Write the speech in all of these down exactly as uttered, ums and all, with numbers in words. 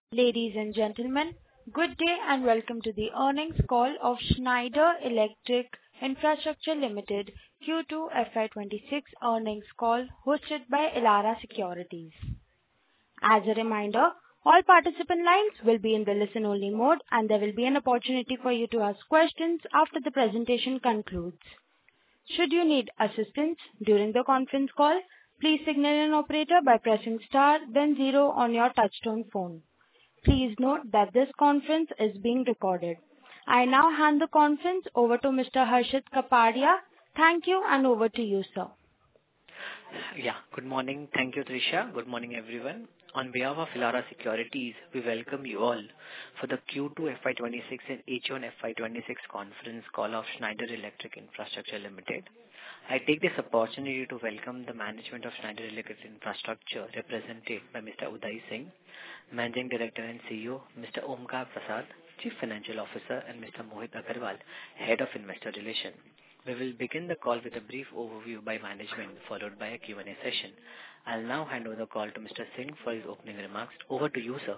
Ladies and gentlemen, good day and welcome to the earnings call of Schneider Electric Infrastructure Limited Q two F Y twenty-six earnings call hosted by Elara Securities. As a reminder, all participant lines will be in the listen-only mode, and there will be an opportunity for you to ask questions after the presentation concludes. Should you need assistance during the conference call, please signal an operator by pressing star then zero on your touchtone phone. Please note that this conference is being recorded. I now hand the conference over to Mister Harshit Kapadia. Thank you, and over to you, sir. Yeah, good morning. Thank you, Trisha. Good morning, everyone. On behalf of Elara Securities, we welcome you all for the Q two F Y twenty-six and H one F Y twenty-six conference call of Schneider Electric Infrastructure Limited. I take this opportunity to welcome the management of Schneider Electric Infrastructure, represented by Mister Udai Singh, Managing Director and C E O, Mister Omkar Prasad, Chief Financial Officer, and Mister Mohit Agarwal, Head of Investor Relations. We will begin the call with a brief overview by management, followed by a Q and A session. I'll now hand over the call to Mister Singh for his opening remarks. Over to you, sir.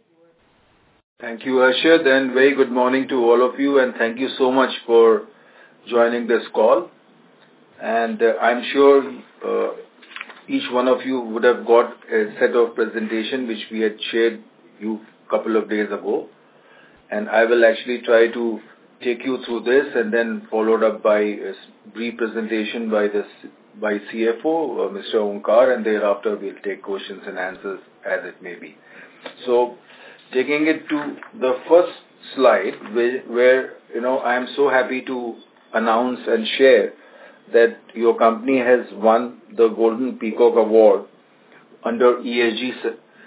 Thank you, Harshit, and very good morning to all of you, and thank you so much for joining this call. And uh, I'm sure uh, each one of you would have got a set of presentation which we had shared you a couple of days ago. And I will actually try to take you through this and then followed up by a brief presentation by this by C F O, uh, Mister Omkar, and thereafter we'll take questions and answers as it may be. So, taking it to the first slide, where, where you know I am so happy to announce and share that your company has won the Golden Peacock Award under E S G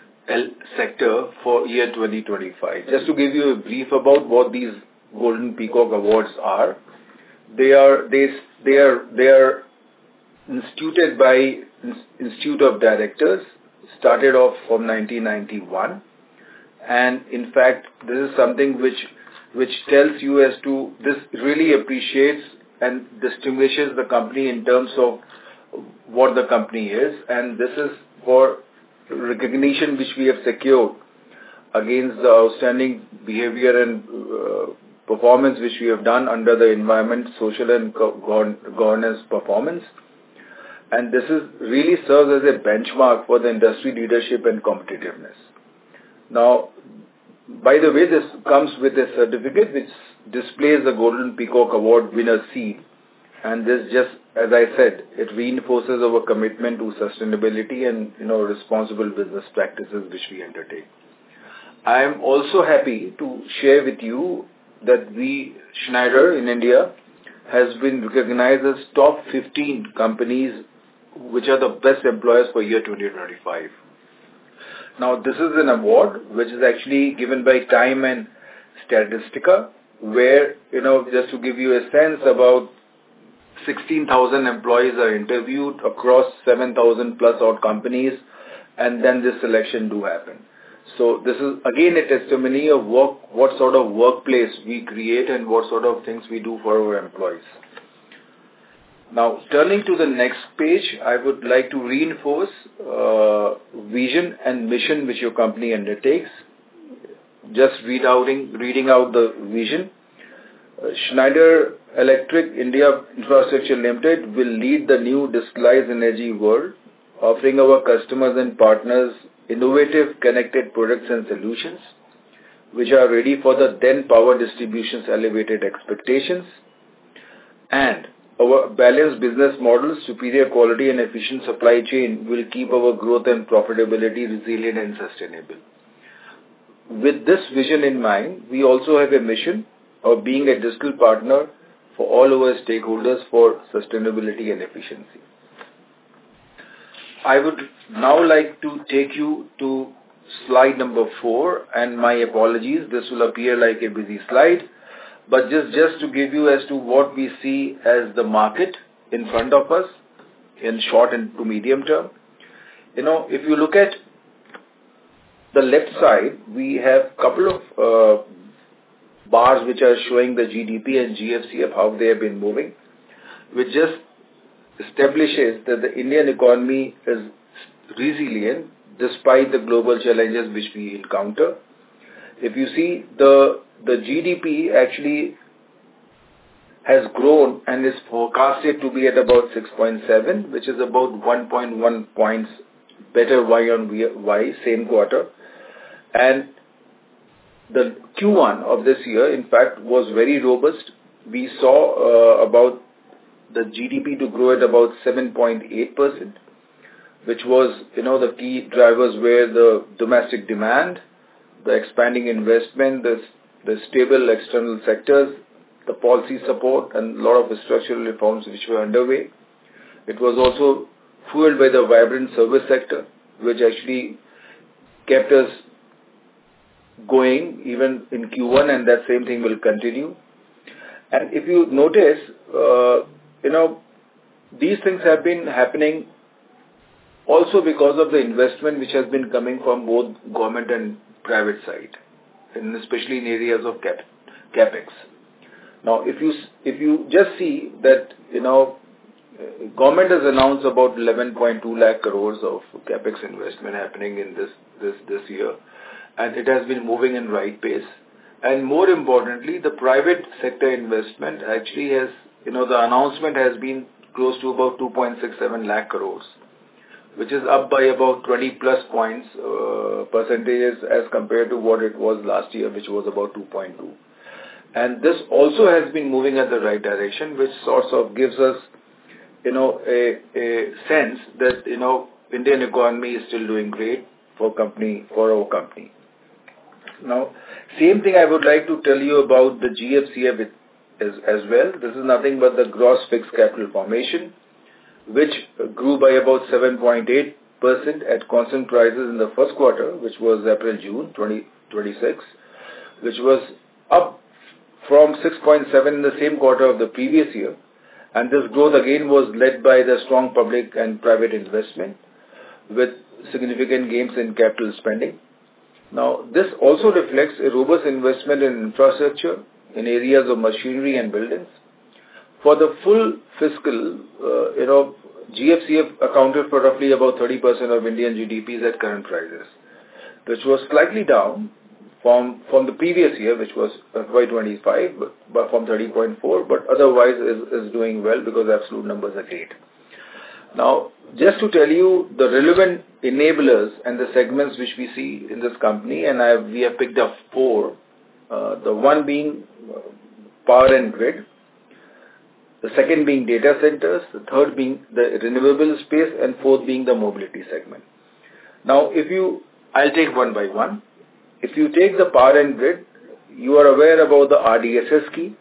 sector for year twenty twenty-five. Just to give you a brief about what these Golden Peacock Awards are, they are they they are they are instituted by Institute of Directors, started off from nineteen ninety-one, and in fact this is something which which tells you as to this really appreciates and distinguishes the company in terms of what the company is, and this is for recognition which we have secured against the outstanding behavior and uh, performance which we have done under the environment, social and governance performance. And this is really serves as a benchmark for the industry leadership and competitiveness. Now, by the way, this comes with a certificate which displays the Golden Peacock Award winner seal, and this just, as I said, it reinforces our commitment to sustainability and you know responsible business practices which we undertake. I am also happy to share with you that we, Schneider in India, has been recognized as top fifteen companies which are the best employers for year twenty twenty-five. Now, this is an award which is actually given by Time and Statistica, where, you know, just to give you a sense, about sixteen thousand employees are interviewed across seven thousand plus odd companies, and then this selection do happen. So this is again a testimony of work, what sort of workplace we create and what sort of things we do for our employees. Now, turning to the next page, I would like to reinforce uh, vision and mission which your company undertakes. Just read outing, reading out the vision. Uh, Schneider Electric India Infrastructure Limited will lead the new digitalized energy world, offering our customers and partners innovative connected products and solutions which are ready for the then power distribution's elevated expectations. And our balanced business model, superior quality and efficient supply chain will keep our growth and profitability resilient and sustainable. With this vision in mind, we also have a mission of being a digital partner for all our stakeholders for sustainability and efficiency. I would now like to take you to slide number four, and my apologies, this will appear like a busy slide, but just, just to give you as to what we see as the market in front of us in short and to medium term. You know, if you look at the left side, we have a couple of uh, bars which are showing the G D P and G F C of how they have been moving, which just establishes that the Indian economy is resilient despite the global challenges which we encounter. if you see the the G D P actually has grown and is forecasted to be at about six point seven, which is about one point one points better Y on Y, same quarter. And the Q one of this year, in fact, was very robust. We saw uh, about the G D P to grow at about seven point eight percent, which was, you know, the key drivers were the domestic demand, the expanding investment, the, the stable external sectors, the policy support, and a lot of structural reforms which were underway. It was also fueled by the vibrant service sector, which actually kept us going even in Q one, and that same thing will continue. And if you notice, uh, you know, these things have been happening also because of the investment which has been coming from both government and private side, and especially in areas of cap, capex. Now, if you if you just see that, you know, government has announced about eleven point two lakh crores of capex investment happening in this this this year, and it has been moving in right pace. And more importantly, the private sector investment actually has, you know, the announcement has been close to about two point six seven lakh crores, which is up by about twenty plus points uh, percentages as compared to what it was last year, which was about two point two. And this also has been moving at the right direction, which sort of gives us, you know, a, a sense that, you know, Indian economy is still doing great for company, for our company. Now, same thing I would like to tell you about the G F C F as, as well. This is nothing but the gross fixed capital formation, which grew by about seven point eight percent at constant prices in the first quarter, which was April-June twenty twenty-six, which was up from six point seven in the same quarter of the previous year. And this growth again was led by the strong public and private investment with significant gains in capital spending. Now, this also reflects a robust investment in infrastructure in areas of machinery and buildings. For the full fiscal, uh, you know, G F C F accounted for roughly about thirty percent of Indian G D Ps at current prices, which was slightly down from from the previous year, which was F Y twenty-five, but, but from thirty point four, but otherwise is, is doing well because absolute numbers are great. Now, just to tell you the relevant enablers and the segments which we see in this company, and I have, we have picked up four, uh, the one being uh, power and grid, the second being data centers, the third being the renewable space, and fourth being the mobility segment. Now, if you, I'll take one by one. If you take the power and grid, you are aware about the R D S S scheme,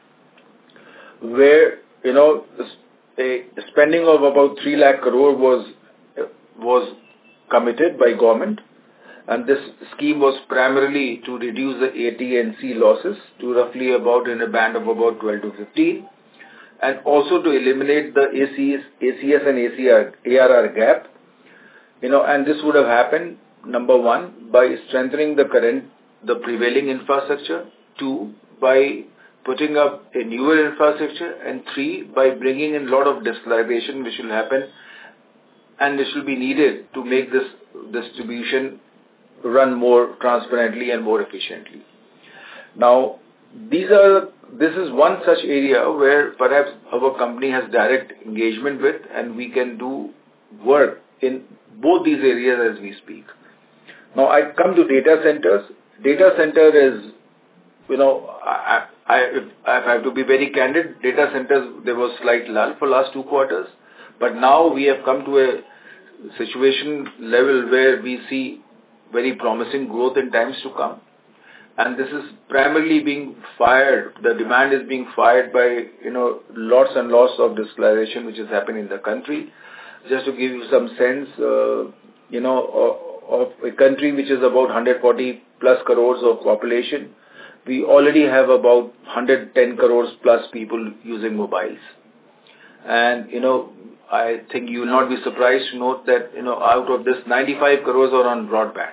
where, you know, a spending of about three lakh crore was was committed by government, and this scheme was primarily to reduce the A T and C losses to roughly about in a band of about twelve to fifteen, and also to eliminate the A C S, A C S and A C R, A R R gap, you know, and this would have happened, number one, by strengthening the current, the prevailing infrastructure, two, by putting up a newer infrastructure, and three, by bringing in a lot of digitalization which will happen and which will be needed to make this distribution run more transparently and more efficiently. Now, these are, this is one such area where perhaps our company has direct engagement with, and we can do work in both these areas as we speak. Now, I come to data centers. Data center is, you know, I, I, if I have to be very candid, data centers, there was slight lull for last two quarters, but now we have come to a situation level where we see very promising growth in times to come. And this is primarily being fired, the demand is being fired by, you know, lots and lots of digitalization which is happening in the country. Just to give you some sense, uh, you know, of, of a country which is about one hundred forty plus crores of population, we already have about one hundred ten crores plus people using mobiles. And, you know, I think you will not be surprised to note that, you know, out of this, ninety-five crores are on broadband.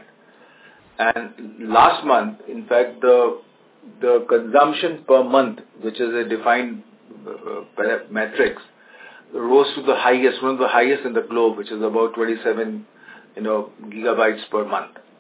And last month, in fact, the the consumption per month, which is a defined uh, matrix, rose to the highest, one of the highest in the globe, which is about twenty-seven, you know, gigabytes per month.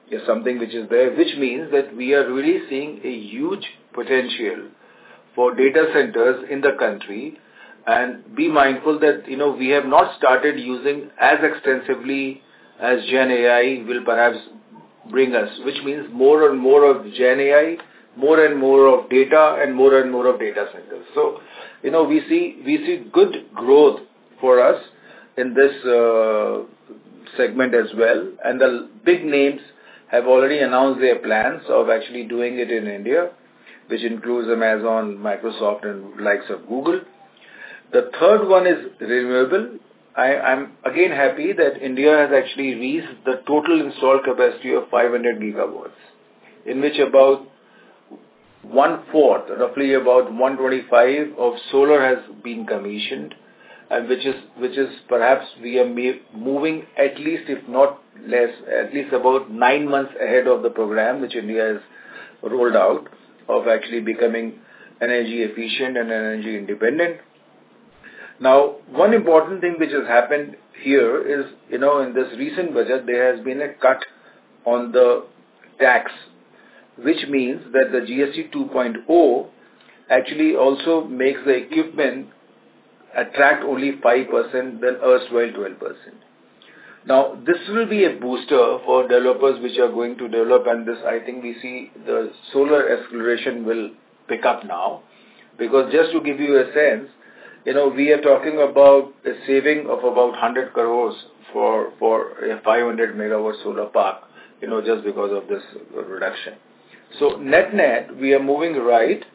is something which is there, which means that we are really seeing a huge potential for data centers in the country. And be mindful that, you know, we have not started using as extensively as Gen A I will perhaps bring us, which means more and more of Gen A I, more and more of data, and more and more of data centers. So, you know, we see we see good growth for us in this uh, segment as well. And the big names have already announced their plans of actually doing it in India, which includes Amazon, Microsoft, and likes of Google. The third one is renewable. I, I'm again happy that India has actually reached the total installed capacity of five hundred gigawatts, in which about one-fourth, roughly about one twenty-five of solar has been commissioned, and which is which is perhaps we are moving at least, if not less, at least about nine months ahead of the program which India has rolled out of actually becoming energy efficient and energy independent. Now, one important thing which has happened here is, you know, in this recent budget, there has been a cut on the tax, which means that the G S T two point oh actually also makes the equipment attract only five percent than erstwhile twelve percent. Now, this will be a booster for developers which are going to develop, and this, I think we see the solar acceleration will pick up now, because just to give you a sense, you know, we are talking about a saving of about one hundred crores for, for a five hundred megawatt solar park, you know, just because of this reduction. So net net, we are moving right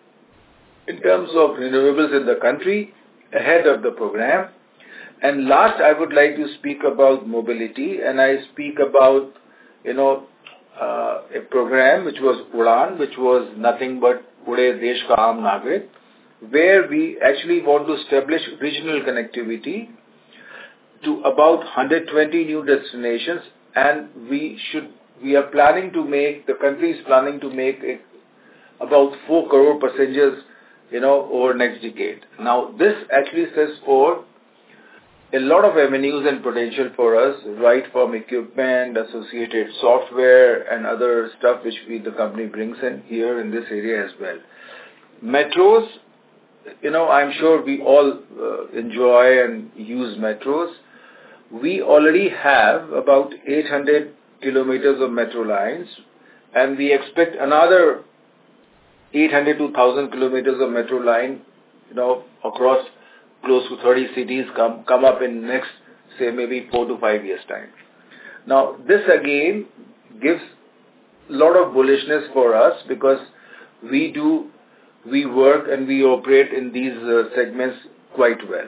in terms of renewables in the country ahead of the program. And last, I would like to speak about mobility, and I speak about, you know, uh, a program which was UDAN, which was nothing but Ude Desh Ka Aam Nagrik, where we actually want to establish regional connectivity to about one hundred twenty new destinations, and we should, we are planning to make, the country is planning to make a, about four crore passengers, you know, over next decade. Now, this actually says for a lot of avenues and potential for us, right from equipment, associated software, and other stuff which we, the company brings in here in this area as well. Metros, you know, I'm sure we all uh, enjoy and use metros. We already have about eight hundred kilometers of metro lines, and we expect another eight hundred to one thousand kilometers of metro line, you know, across close to thirty cities come, come up in next, say, maybe four to five years' time. Now, this again gives a lot of bullishness for us, because we do we work and we operate in these uh, segments quite well.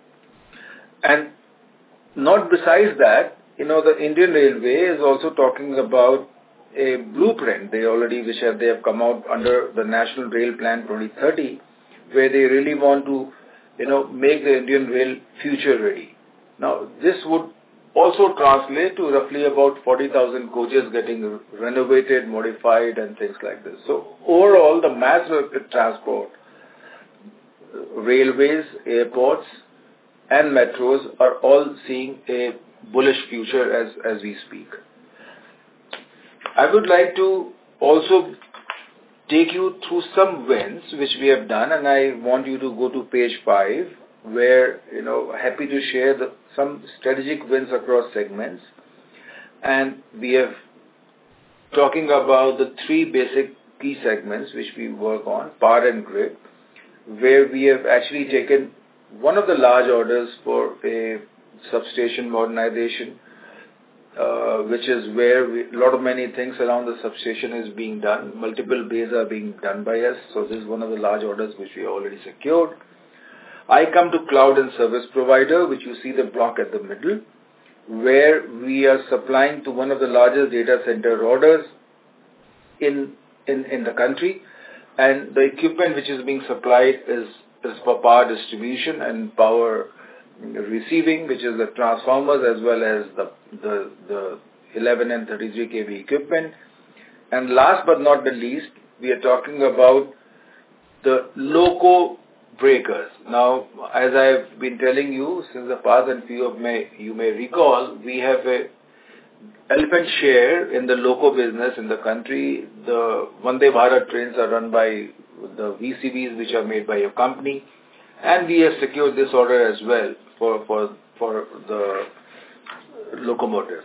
And not besides that, you know, the Indian Railway is also talking about a blueprint. They already, which have, they have come out under the National Rail Plan twenty thirty, where they really want to, you know, make the Indian Rail future ready. Now, this would also translate to roughly about forty thousand coaches getting renovated, modified, and things like this. So overall, the mass rapid transport, railways, airports, and metros are all seeing a bullish future as, as we speak. I would like to also take you through some wins which we have done, and I want you to go to page five, where, you know, happy to share the, some strategic wins across segments. And we have talking about the three basic key segments which we work on, power and grid, where we have actually taken one of the large orders for a substation modernization, uh, which is where we, a lot of many things around the substation is being done. Multiple bays are being done by us. So this is one of the large orders which we already secured. I come to cloud and service provider, which you see the block at the middle, where we are supplying to one of the largest data center orders in, in, in the country. And the equipment which is being supplied is, is for power distribution and power receiving, which is the transformers as well as the, the, the eleven and thirty-three K V equipment. And last but not the least, we are talking about the loco breakers. Now, as I have been telling you since the past, and few of may, you may recall, we have a elephant share in the loco business in the country. The Vande Bharat trains are run by the V C Bs, which are made by your company, and we have secured this order as well for for for the locomotives.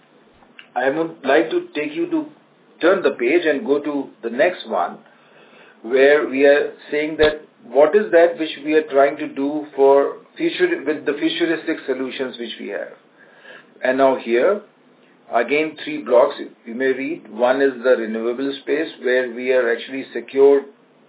I would like to take you to turn the page and go to the next one, where we are saying that what is that which we are trying to do for future with the futuristic solutions which we have. And now here, again, three blocks you may read. One is the renewable space, where we are actually secured,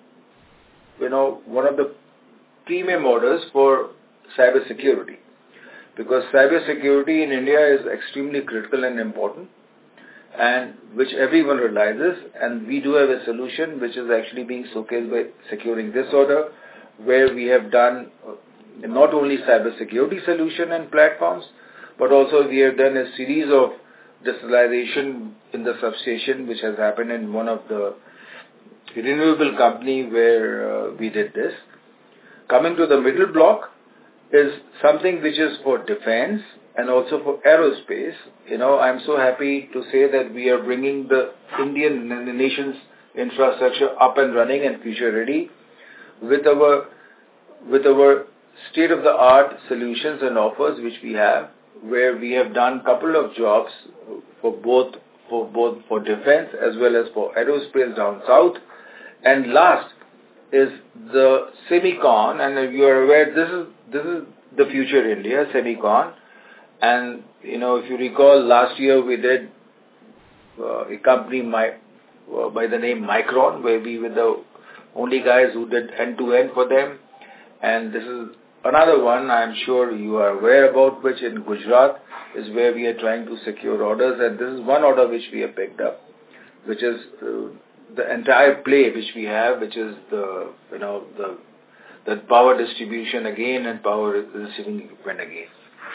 you know, one of the premium orders for cyber security. Because cyber security in India is extremely critical and important, and which everyone realizes, and we do have a solution which is actually being showcased by securing this order, where we have done not only cyber security solution and platforms, but also we have done a series of digitalization in the substation, which has happened in one of the renewable company where uh, we did this. Coming to the middle block is something which is for defense and also for aerospace. You know, I'm so happy to say that we are bringing the Indian and the nation's infrastructure up and running and future ready with our with our state-of-the-art solutions and offers which we have, where we have done couple of jobs for both for both for defense as well as for aerospace down south. And last is the semicon, and you are aware this is this is the future India, semicon. And you know, if you recall, last year we did uh, a company my, uh, by the name Micron, where we were the only guys who did end-to-end for them. And this is another one I'm sure you are aware about, which in Gujarat is where we are trying to secure orders. And this is one order which we have picked up, which is uh, the entire play which we have, which is the, you know, the, the power distribution again and power receiving equipment again.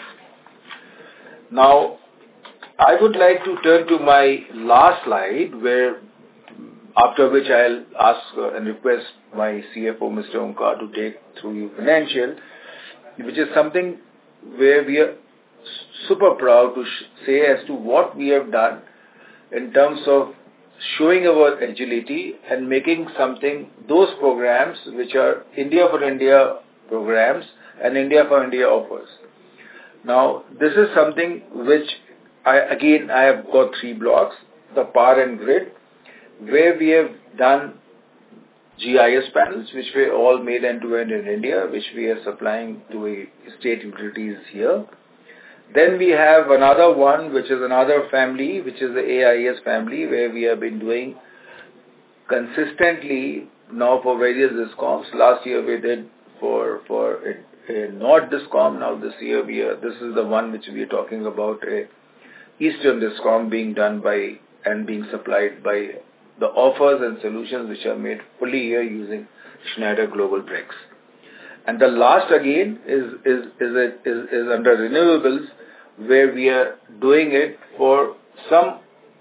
Now, I would like to turn to my last slide, where after which I'll ask uh, and request my C F O, Mister Omkar, to take through you financial, which is something where we are super proud to sh- say as to what we have done in terms of showing our agility and making something, those programs which are India for India programs and India for India offers. Now, this is something which I, again, I have got three blocks, the power and grid, where we have done G I S panels, which were all made end-to-end in India, which we are supplying to a state utilities here. Then we have another one, which is another family, which is the A I S family, where we have been doing consistently now for various discoms. Last year we did for for a, a North discom. Now this year we are, this is the one which we are talking about, a Eastern discom being done by and being supplied by the offers and solutions which are made fully here using Schneider Global Bricks. And the last again is is is, a, is is under renewables, where we are doing it for some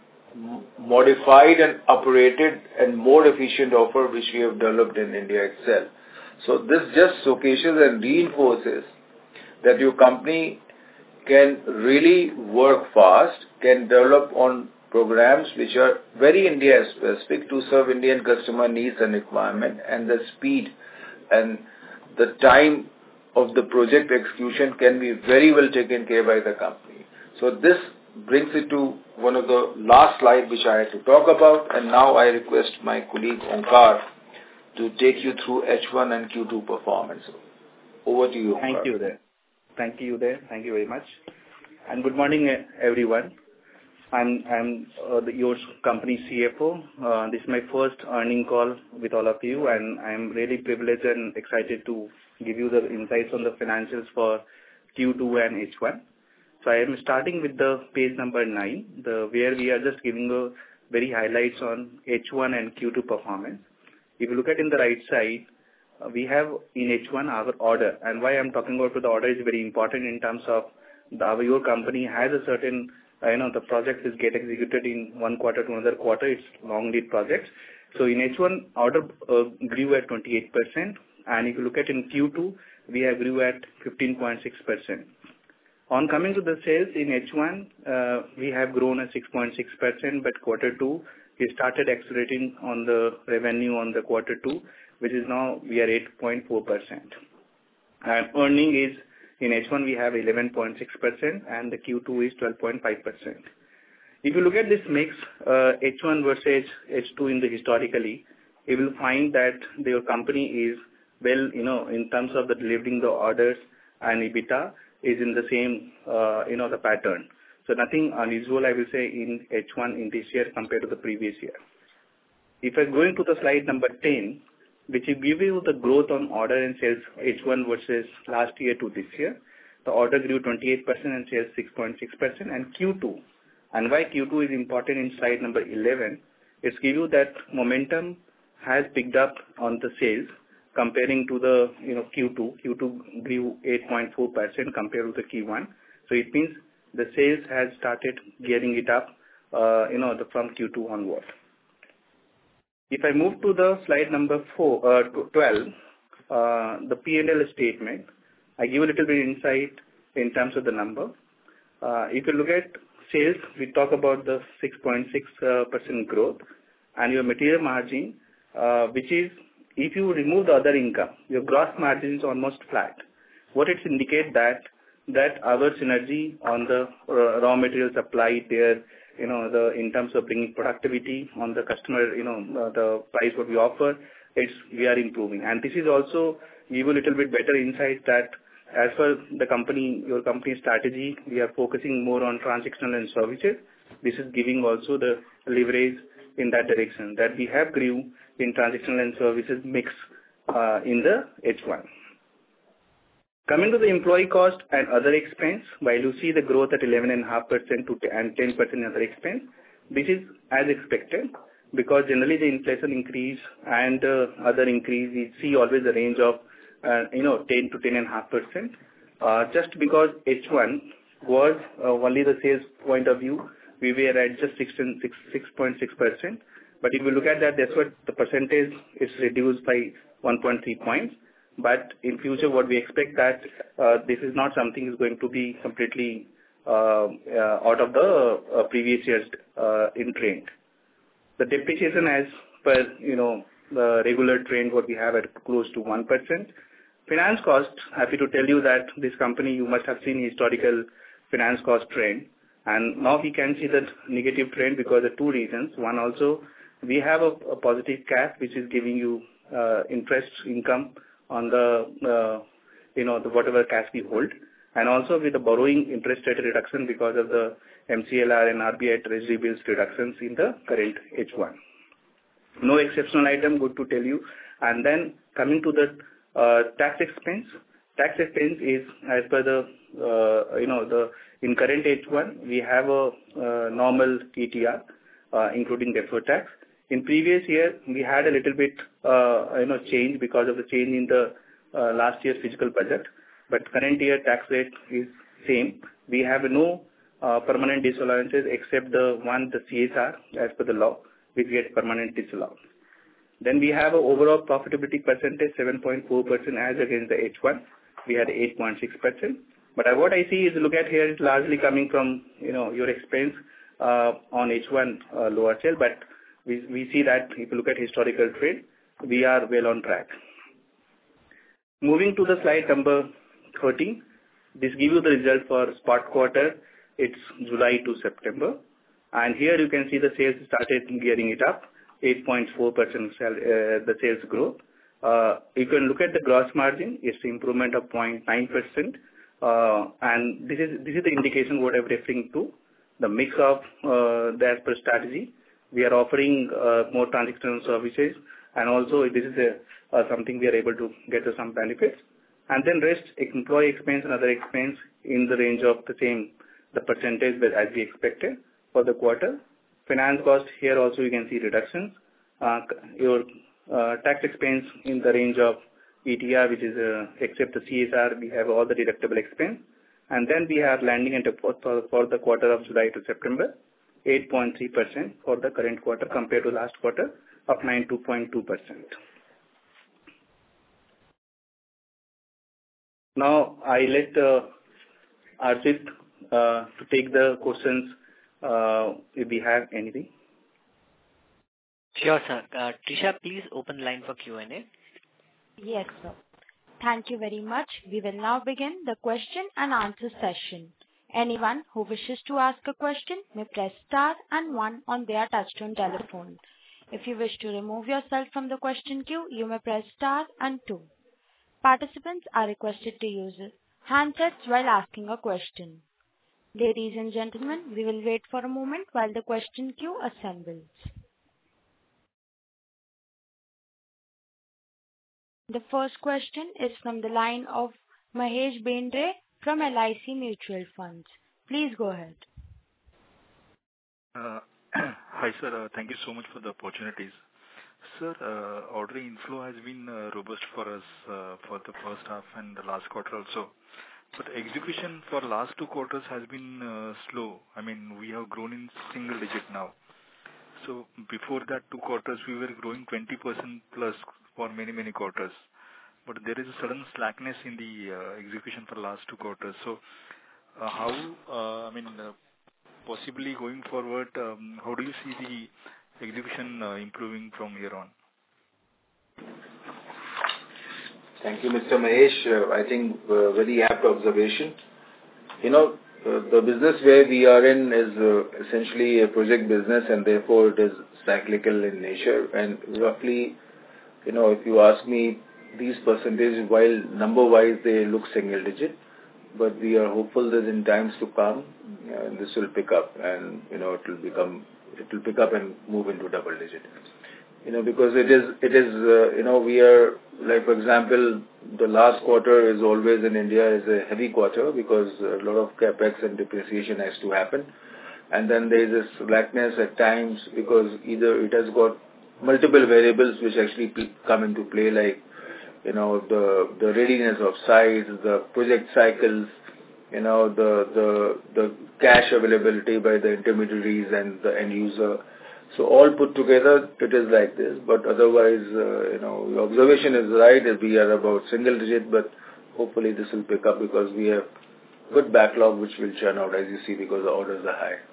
modified and operated and more efficient offer which we have developed in India itself. So this just showcases and reinforces that your company can really work fast, can develop on programs which are very India specific to serve Indian customer needs and requirement, and the speed and the time of the project execution can be very well taken care by the company. So this brings it to one of the last slides which I had to talk about, and now I request my colleague Omkar to take you through H one and Q two performance. Over to you, Omkar. Thank you there. Thank you there. Thank you very much. And good morning, everyone. I'm I'm uh, the, your company C F O. Uh, this is my first earning call with all of you, and I'm really privileged and excited to give you the insights on the financials for Q two and H one. So I am starting with the page number nine, the where we are just giving a very highlights on H one and Q two performance. If you look at in the right side, uh, we have in H one our order, and why I'm talking about the order is very important in terms of the, our, your company has a certain I know the project is get executed in one quarter to another quarter. It's long lead projects. So in H one, order uh, grew at twenty-eight percent. And if you look at in Q two, we have grew at fifteen point six percent. On coming to the sales in H one, uh, we have grown at six point six percent, but quarter two, we started accelerating on the revenue on the quarter two, which is now we are eight point four percent. And earning is in H one, we have eleven point six percent, and the Q two is twelve point five percent. If you look at this mix, uh, H one versus H two in the historically, you will find that your company is well, you know, in terms of the delivering the orders and EBITDA is in the same, uh, you know, the pattern. So nothing unusual, I will say, in H one in this year compared to the previous year. If I go into the slide number ten, which will give you the growth on order and sales H one versus last year to this year, the order grew twenty-eight percent and sales six point six percent, and Q two. And why Q two is important in slide number eleven, is give you that momentum has picked up on the sales comparing to the, you know, Q two. Q two grew eight point four percent compared to the Q one. So it means the sales has started gearing it up, uh, you know, the, from Q two onward. If I move to the slide number four, uh, twelve, uh, the P and L statement, I give a little bit insight in terms of the number. Uh, if you look at sales, we talk about the six point six percent growth, and your material margin, uh, which is, if you remove the other income, your gross margin is almost flat. What it indicates that that our synergy on the uh, raw material supply there, you know, the in terms of bringing productivity on the customer, you know, uh, the price what we offer, it's we are improving. And this is also give a little bit better insight that as per the company, your company strategy, we are focusing more on transactional and services. This is giving also the leverage in that direction, that we have grew in transactional and services mix uh, in the H one. Coming to the employee cost and other expense, while you see the growth at eleven point five percent to and ten percent in other expense, this is as expected, because generally the inflation increase and uh, other increase, we see always a range of Uh, you know, ten to ten point five percent. Uh, just because H one was uh, only the sales point of view, we were at just six point six percent. But if you look at that, that's what the percentage is reduced by one point three points. But in future, what we expect that uh, this is not something is going to be completely uh, uh, out of the uh, previous year's uh, in trend. The depreciation as per, you know, the regular trend, what we have at close to one percent. Finance cost, happy to tell you that this company, you must have seen historical finance cost trend. And now we can see that negative trend because of two reasons. One also, we have a, a positive cash, which is giving you uh, interest income on the, uh, you know, the whatever cash we hold. And also with the borrowing interest rate reduction because of the M C L R and R B I treasury bills reductions in the current H one. No exceptional item, good to tell you. And then coming to the uh, tax expense, tax expense is as per the, uh, you know, the in current H one, we have a uh, normal T T R, uh, including deferred tax. In previous year, we had a little bit, uh, you know, change because of the change in the uh, last year's fiscal budget. But current year tax rate is same. We have no uh, permanent disallowances except the one, the C S R, as per the law, which gets permanent disallowed. Then we have an overall profitability percentage, seven point four percent as against the H one. We had eight point six percent. But what I see is, look at here, is largely coming from, you know, your expense uh, on H one uh, lower sale. But we, we see that if you look at historical trend, we are well on track. Moving to the slide number thirteen, this gives you the result for spot quarter. It's July to September. And here you can see the sales started gearing it up, eight point four percent sell, uh, the sales growth. Uh, you can look at the gross margin, it's improvement of zero point nine percent. Uh, and this is this is the indication what I'm referring to, the mix of uh, the as per strategy. We are offering uh, more transactional services, and also this is a, uh, something we are able to get to some benefits. And then rest, employee expense and other expense in the range of the same, the percentage as we expected for the quarter. Finance cost, here also you can see reductions. Uh, your uh, tax expense in the range of E T R, which is uh, except the C S R, we have all the deductible expense. And then we have landing and depot for, for the quarter of July to September, eight point three percent for the current quarter compared to last quarter of ninety-two point two percent. Now I let uh, Archit uh, to take the questions uh, if we have anything. Sure, sir. Uh, Trisha, please open the line for Q and A. Yes, sir. Thank you very much. We will now begin the question and answer session. Anyone who wishes to ask a question may press star and one on their touchtone telephone. If you wish to remove yourself from the question queue, you may press star and two. Participants are requested to use handsets while asking a question. Ladies and gentlemen, we will wait for a moment while the question queue assembles. The first question is from the line of Mahesh Bendre from L I C Mutual Funds. Please go ahead. Uh, Hi, sir. Uh, Thank you so much for the opportunities. Sir, uh, order inflow has been uh, robust for us uh, for the first half and the last quarter also. But execution for last two quarters has been uh, slow. I mean, we have grown in single digit now. So before that two quarters, we were growing twenty percent plus for many, many quarters. But there is a sudden slackness in the uh, execution for last two quarters. So uh, how, uh, I mean, uh, possibly going forward, um, how do you see the execution uh, improving from here on? Thank you, Mister Mahesh. Uh, I think uh, very apt observation. You know, uh, the business where we are in is uh, essentially a project business, and therefore it is cyclical in nature. And roughly, you know, if you ask me, these percentages, while number-wise they look single-digit, but we are hopeful that in times to come, uh, this will pick up, and you know, it will become, it will pick up and move into double-digit. You know, because it is, it is, uh, you know, we are, like for example, the last quarter is always in India is a heavy quarter because a lot of capex and depreciation has to happen, and then there is a slackness at times because either it has got multiple variables which actually come into play, like you know, the the readiness of sites, the project cycles, you know, the the the cash availability by the intermediaries and the end user. So all put together, it is like this. But otherwise, uh, you know, your observation is right. That we are about single digit, but hopefully this will pick up because we have good backlog which will churn out, as you see, because the orders are high.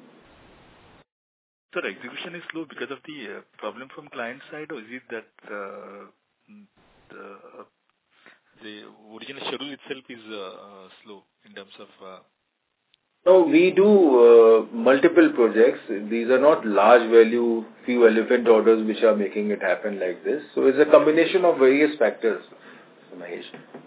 Sir, execution is slow because of the uh, problem from client side, or is it that uh, the, the original schedule itself is uh, uh, slow in terms of... Uh... No, we do uh, multiple projects. These are not large value, few elephant orders which are making it happen like this. So it's a combination of various factors, Mahesh.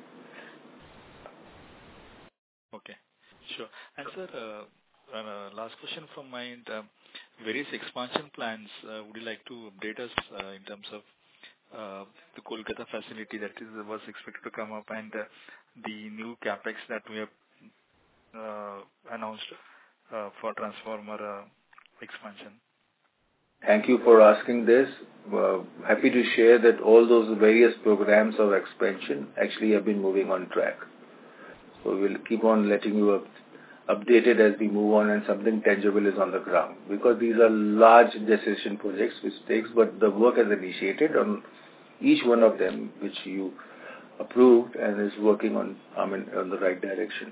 Okay, sure. And sir, uh, uh, last question from my end. Uh, various expansion plans, uh, would you like to update us uh, in terms of uh, the Kolkata facility that is was expected to come up and uh, the new capex that we have uh, announced uh, for transformer uh, expansion? Thank you for asking this. Uh, happy to share that all those various programs of expansion actually have been moving on track. So we'll keep on letting you up, updated as we move on and something tangible is on the ground. Because these are large decision projects which takes, but the work has initiated on each one of them which you approved and is working on, I mean, on the right direction.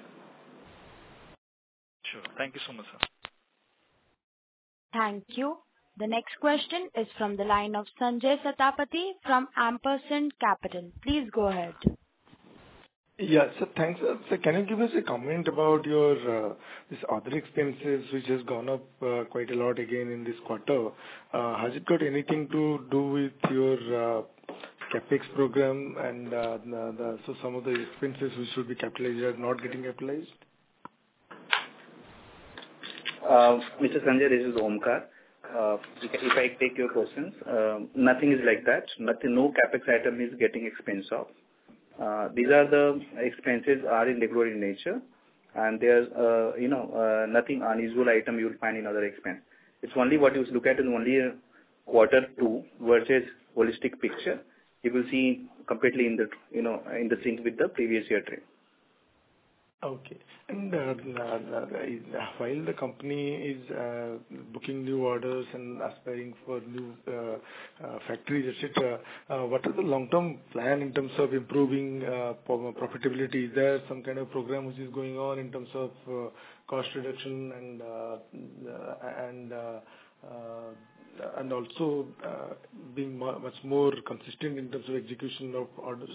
Sure. Thank you so much, sir. Thank you. The next question is from the line of Sanjay Satapathy from Ampersand Capital. Please go ahead. Yeah, so thanks. Uh, so can you give us a comment about your uh, this other expenses which has gone up uh, quite a lot again in this quarter? Uh, has it got anything to do with your uh, capex program and uh, the, the, so some of the expenses which should be capitalized are not getting capitalized? Uh, Mister Sanjay, this is Omkar. Uh, if I take your questions, uh, nothing is like that. Nothing, no capex item is getting expense off. Uh, these are the expenses are irregular in nature, and there's uh, you know uh, nothing unusual item you will find in other expense. It's only what you look at in only a quarter two versus holistic picture. You will see completely in the you know in the sync with the previous year trend. Okay. And uh, uh, while the company is uh, booking new orders and aspiring for new uh, uh, factories, et cetera. Uh, What is the long-term plan in terms of improving uh, pro- profitability? Is there some kind of program which is going on in terms of uh, cost reduction and uh, and uh, uh, and also uh, being mu- much more consistent in terms of execution of orders?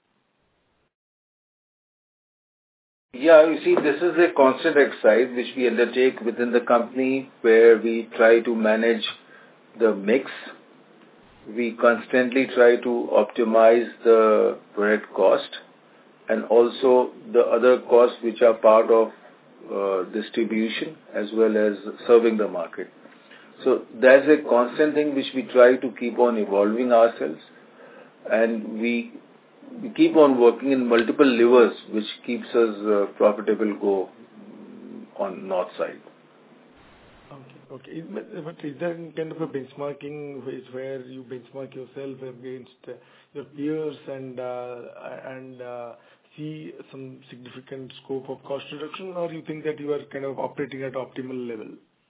Yeah, you see, this is a constant exercise which we undertake within the company, where we try to manage the mix. We constantly try to optimize the product cost and also the other costs which are part of uh, distribution as well as serving the market. So that's a constant thing which we try to keep on evolving ourselves, and we we keep on working in multiple levers which keeps us uh, profitable go on north side. Okay. Okay. Is- But but is there any kind of a benchmarking which where you benchmark yourself against uh, your peers and uh, and uh, see some significant scope of cost reduction, or you think that you are kind of operating at optimal level?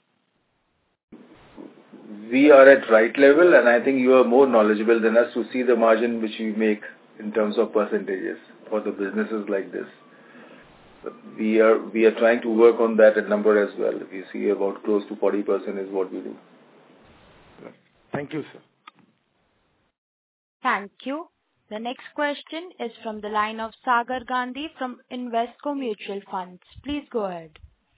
We are at right level, and I think you are more knowledgeable than us to see the margin which we make in terms of percentages for the businesses like this. But we are we are trying to work on that number as well. We see about close to forty percent is what we do. Thank you, sir. Thank you. The next question is from the line of Sagar Gandhi from Invesco Mutual Funds. Please go ahead.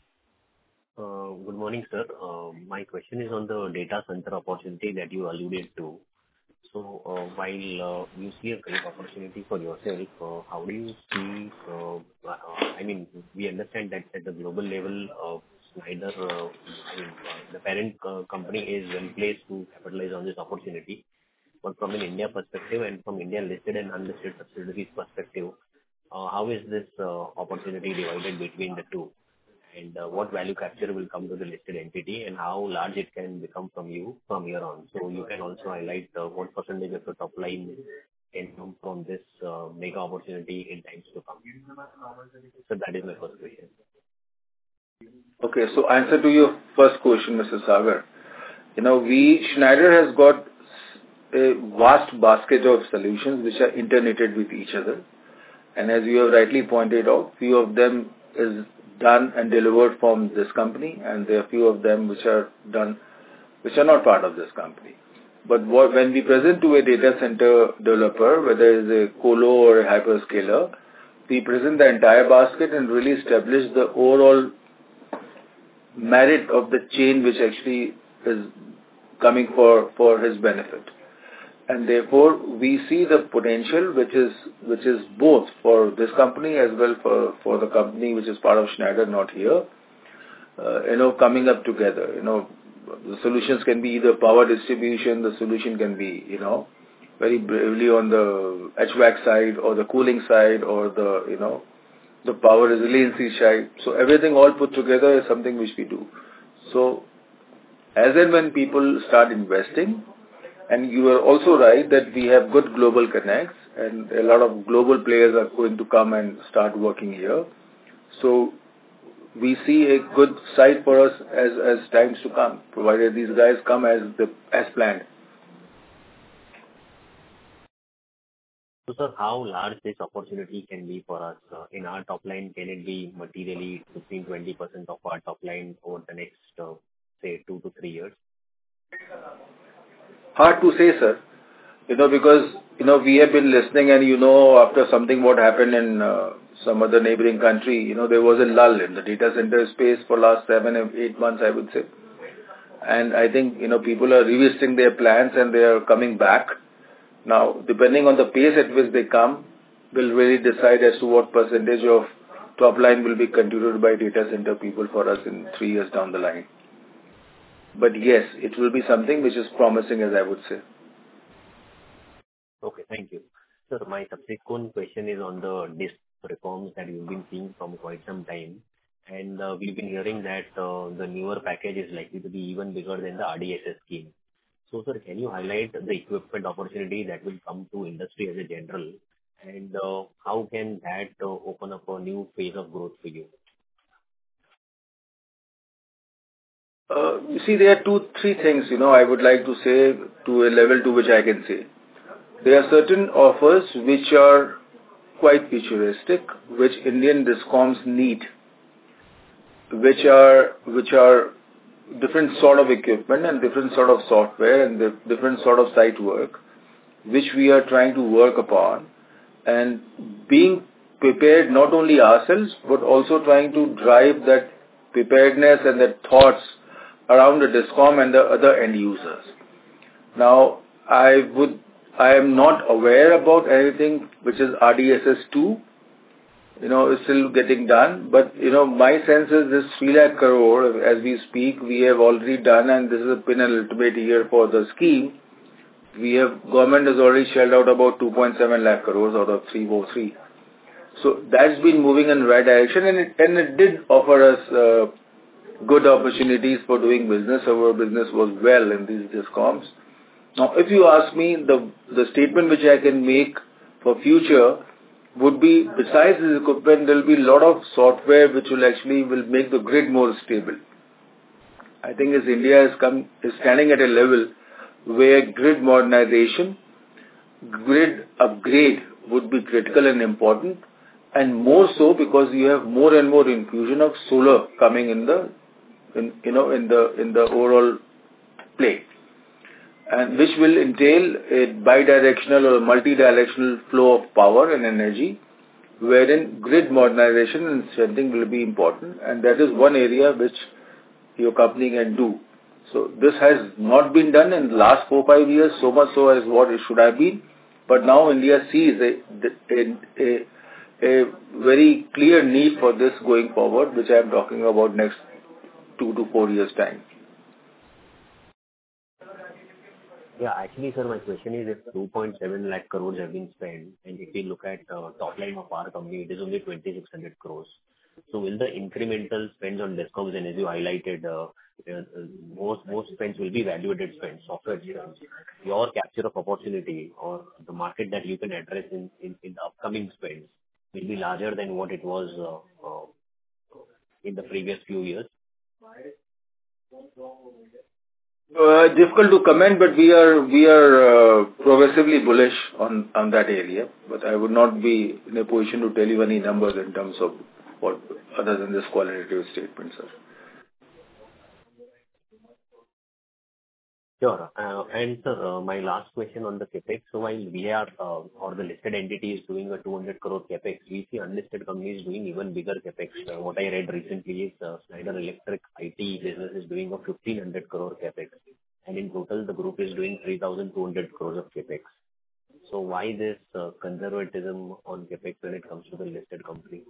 Uh, Good morning, sir. Uh, My question is on the data center opportunity that you alluded to. So, uh, while uh, you see a great opportunity for yourself, uh, how do you see, uh, uh, I mean, we understand that at the global level, uh, Schneider, uh, I mean, uh, the parent uh, company is well placed to capitalize on this opportunity. But from an India perspective and from India listed and unlisted subsidiaries perspective, uh, how is this uh, opportunity divided between the two? And uh, what value capture will come to the listed entity, and how large it can become from you from here on? So you can also highlight uh, what percentage of the top line can come from this uh, mega opportunity in times to come. So that is my first question. Okay, so answer to your first question, Mister Sagar. You know, we, Schneider has got a vast basket of solutions which are interconnected with each other. And as you have rightly pointed out, few of them is done and delivered from this company, and there are few of them which are done, which are not part of this company. But what, when we present to a data center developer, whether it's a colo or a hyperscaler, we present the entire basket and really establish the overall merit of the chain which actually is coming for, for his benefit. And therefore, we see the potential which is which is both for this company as well for, for the company which is part of Schneider, not here, uh, you know, coming up together. You know, the solutions can be either power distribution, the solution can be, you know, very bravely on the H V A C side or the cooling side or the, you know, the power resiliency side. So everything all put together is something which we do. So as and when people start investing, and you are also right that we have good global connects and a lot of global players are going to come and start working here. So we see a good side for us as, as times to come, provided these guys come as the as planned. So, sir, how large this opportunity can be for us? Uh, in our top line, can it be materially fifteen to twenty percent of our top line over the next, uh, say, two to three years? Hard to say, sir. You know, because, you know, we have been listening and, you know, after something what happened in uh, some other neighboring country, you know, there was a lull in the data center space for last seven, eight months, I would say. And I think, you know, people are revisiting their plans and they are coming back. Now, depending on the pace at which they come, will really decide as to what percentage of top line will be contributed by data center people for us in three years down the line. But yes, it will be something which is promising, as I would say. Okay, thank you. Sir, my subsequent question is on the D I S reforms that you've been seeing from quite some time. And uh, we've been hearing that uh, the newer package is likely to be even bigger than the R D S S scheme. So, sir, can you highlight the equipment opportunity that will come to industry as a general? And uh, how can that uh, open up a new phase of growth for you? Uh, you see, there are two, three things, you know, I would like to say to a level to which I can say. There are certain offers which are quite futuristic, which Indian discoms need, which are, which are different sort of equipment and different sort of software and the different sort of site work, which we are trying to work upon, and being prepared not only ourselves, but also trying to drive that preparedness and that thoughts around the discom and the other end users. Now, I would, I am not aware about anything which is R D S S two, you know, is still getting done, but, you know, my sense is this three lakh crore, as we speak, we have already done, and this has been an ultimate year for the scheme. We have, government has already shelled out about two point seven lakh crores out of three oh three. So that's been moving in the right direction, and it, and it did offer us uh, good opportunities for doing business. Our business was well in these discoms. Now, if you ask me, the, the statement which I can make for future would be, besides this equipment, there will be a lot of software which will actually will make the grid more stable. I think as India is, come, is standing at a level where grid modernization, grid upgrade would be critical and important, and more so because you have more and more infusion of solar coming in the, in, you know, in the in the overall play, and which will entail a bidirectional or multi-directional flow of power and energy, wherein grid modernization and strengthening will be important, and that is one area which your company can do. So this has not been done in the last four, five years, so much so as what it should have been. But now India sees a, a, a, a very clear need for this going forward, which I am talking about next two to four years' time. Yeah, actually, sir, my question is if two point seven lakh crores have been spent, and if we look at uh, top line of our company, it is only twenty-six hundred crores. So will the incremental spends on discoms, and as you highlighted, uh, uh, most most spends will be value-added spends, software spends. Your capture of opportunity or the market that you can address in, in, in the upcoming spends will be larger than what it was uh, uh, in the previous few years. Uh, difficult to comment, but we are we are uh, progressively bullish on on that area. But I would not be in a position to tell you any numbers in terms of what other than this qualitative statement, sir. Sure. Uh, and sir, uh, my last question on the capex. So while we are uh, or the listed entity is doing a two hundred crore capex, we see unlisted companies doing even bigger capex. Uh, what I read recently is uh, Schneider Electric I T business is doing a fifteen hundred crore capex, and in total the group is doing three thousand two hundred crores of capex. So why this uh, conservatism on capex when it comes to the listed company?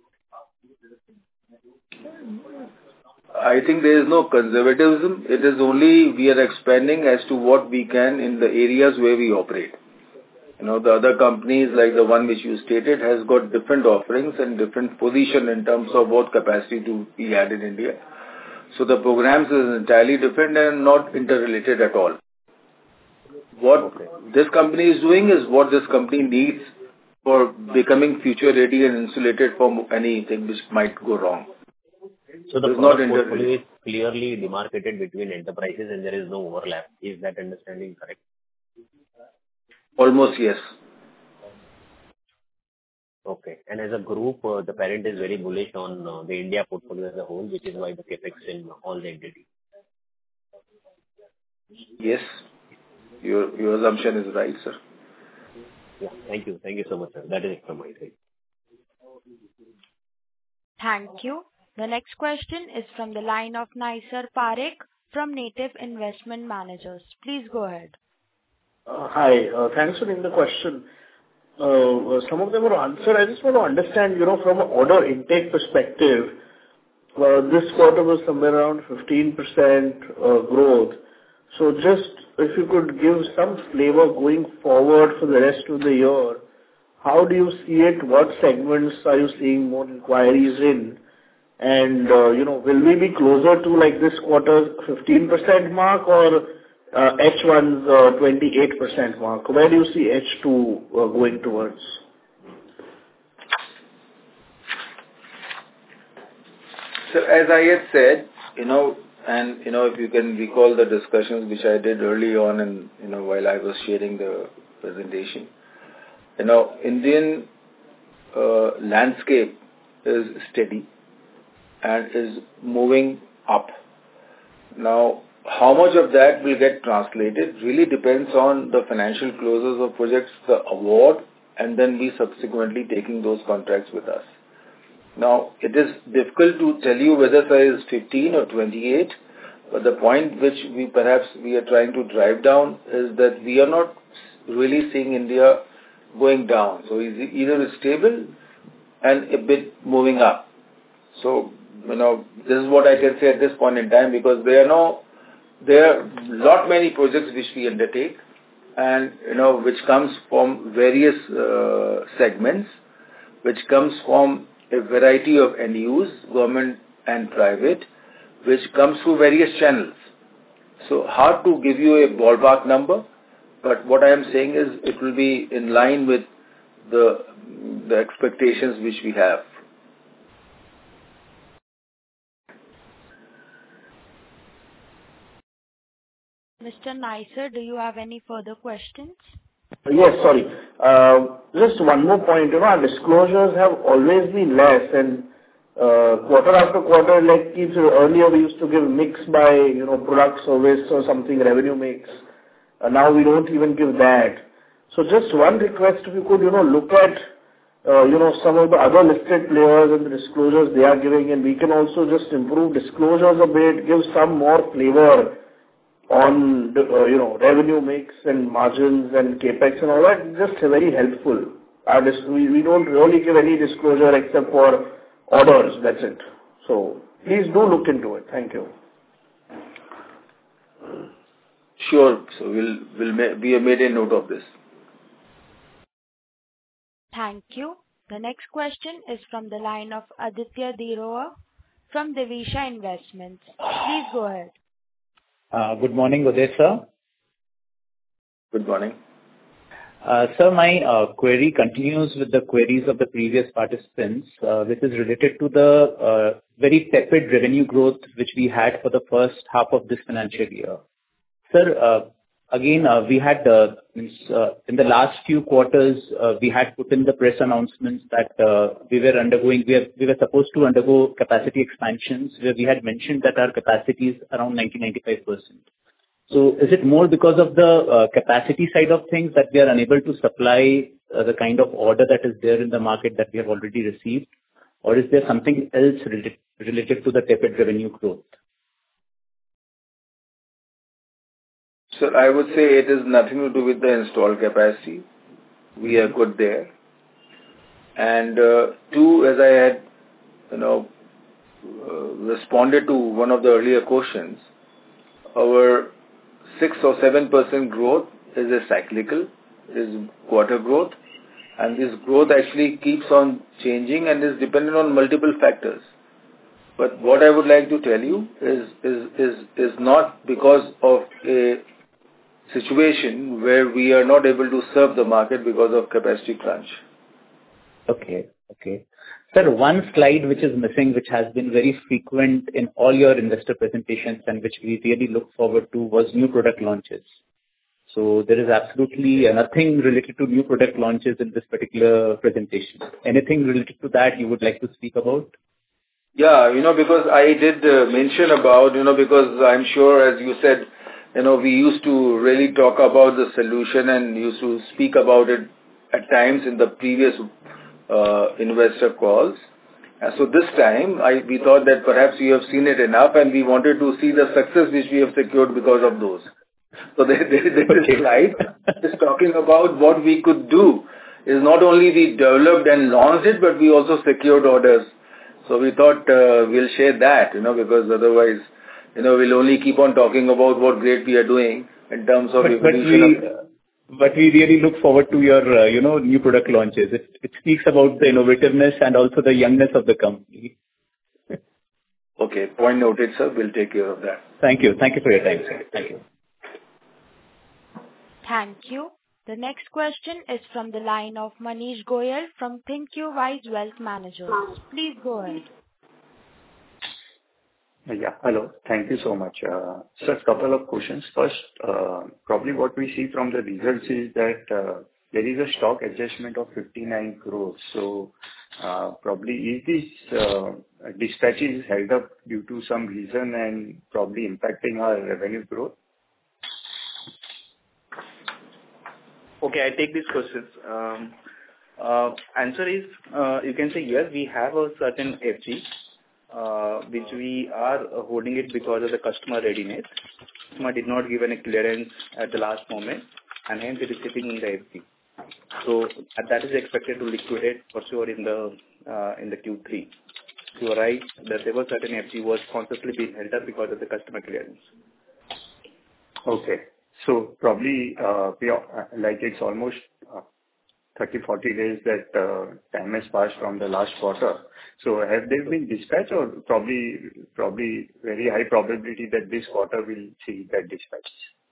I think there is no conservatism. It is only we are expanding as to what we can in the areas where we operate. You know, the other companies like the one which you stated has got different offerings and different position in terms of what capacity to be had in India. So the programs is entirely different and not interrelated at all. What okay. this company is doing is what this company needs for becoming future ready and insulated from anything which might go wrong. So the product portfolio is clearly demarcated between enterprises and there is no overlap. Is that understanding correct? Almost, yes. Okay. And as a group, uh, the parent is very bullish on uh, the India portfolio as a whole, which is why the capex in all the entities. Yes. Your, your assumption is right, sir. Yeah. Thank you. Thank you so much, sir. That is it from my side. Thank you. The next question is from the line of Naisar Parekh from Native Investment Managers. Please go ahead. Uh, hi. Uh, thanks for taking the question. Uh, some of them were answered. I just want to understand, you know, from an order intake perspective, uh, this quarter was somewhere around fifteen percent uh, growth. So just if you could give some flavor going forward for the rest of the year, how do you see it? What segments are you seeing more inquiries in? And, uh, you know, will we be closer to like this quarter's fifteen percent mark or uh, H one's uh, twenty-eight percent mark? Where do you see H two uh, going towards? So as I had said, you know, and, you know, if you can recall the discussions which I did early on and, you know, while I was sharing the presentation, you know, Indian uh, landscape is steady and is moving up. Now, how much of that will get translated really depends on the financial closes of projects, the award, and then we subsequently taking those contracts with us. Now, it is difficult to tell you whether size is fifteen or twenty-eight, but the point which we perhaps we are trying to drive down is that we are not really seeing India going down. So either it's stable and a bit moving up. So, you know, this is what I can say at this point in time, because there are no, there are lot many projects which we undertake, and, you know, which comes from various uh, segments, which comes from a variety of end use, government and private, which comes through various channels. So hard to give you a ballpark number, but what I am saying is it will be in line with the the expectations which we have. Mister Nicer, do you have any further questions? Yes, sorry. Uh, Just one more point. You know, our disclosures have always been less, and uh, quarter after quarter, like keeps earlier, we used to give mix by, you know, product, service or something, revenue mix. Uh, Now we don't even give that. So just one request, if you could, you know, look at, uh, you know, some of the other listed players and the disclosures they are giving, and we can also just improve disclosures a bit, give some more flavor on the, uh, you know, revenue mix and margins and CapEx and all that. Just very helpful. Our dis- We we don't really give any disclosure except for orders. That's it. So please do look into it. Thank you. Sure. So we'll, we'll ma- we have made a note of this. Thank you. The next question is from the line of Aditya Diroa from Divisha Investments. Please go ahead. Uh, Good morning, Uday sir. Good morning. Uh, Sir, my uh, query continues with the queries of the previous participants, uh, which is related to the uh, very tepid revenue growth which we had for the first half of this financial year. Sir, uh, again, uh, we had uh, means, uh, in the last few quarters, uh, we had put in the press announcements that uh, we were undergoing, we, are, we were supposed to undergo capacity expansions, where we had mentioned that our capacity is around ninety to ninety-five percent. So is it more because of the uh, capacity side of things that we are unable to supply uh, the kind of order that is there in the market that we have already received? Or is there something else related, related to the tepid revenue growth? So I would say it is nothing to do with the installed capacity. We are good there. And uh, two, as I had, you know, uh, responded to one of the earlier questions, our six or seven percent growth is a cyclical, is quarter growth, and this growth actually keeps on changing and is dependent on multiple factors. But what I would like to tell you is is is is not because of a situation where we are not able to serve the market because of capacity crunch. Okay, okay. Sir, one slide which is missing, which has been very frequent in all your investor presentations and which we really look forward to, was new product launches. So there is absolutely nothing related to new product launches in this particular presentation. Anything related to that you would like to speak about? Yeah, you know, because I did uh, mention about, you know, because I'm sure, as you said, you know, we used to really talk about the solution and used to speak about it at times in the previous uh, investor calls. And so this time, I we thought that perhaps you have seen it enough, and we wanted to see the success which we have secured because of those. So there, there, there is a slide is talking about what we could do. Is not only we developed and launched it, but we also secured orders. So we thought uh, we'll share that, you know, because otherwise, you know, we'll only keep on talking about what great we are doing in terms of but, but evolution we, of... But we really look forward to your, uh, you know, new product launches. It, it speaks about the innovativeness and also the youngness of the company. Okay, point noted, sir. We'll take care of that. Thank you. Thank you for your time, sir. Thank you. Thank you. The next question is from the line of Manish Goyal from ThinkQwise Wealth Managers. Please go ahead. Yeah. Hello. Thank you so much. Uh, Sir, a couple of questions. First, uh, probably what we see from the results is that uh, there is a stock adjustment of fifty-nine crores. So, uh, probably is this uh, dispatches held up due to some reason and probably impacting our revenue growth? Okay, I take these questions. Um, uh, Answer is, uh, you can say yes, we have a certain F G, uh, which we are uh, holding it because of the customer readiness. Customer did not give any clearance at the last moment, and hence it is sitting in the F G. So uh, that is expected to liquidate for sure in the uh, in the Q three. You are right that there was certain F G was consciously being held up because of the customer clearance. Okay. So probably, uh, we are, like it's almost uh, thirty, forty days that uh, time has passed from the last quarter. So have they been dispatched or probably, probably very high probability that this quarter will see that dispatch?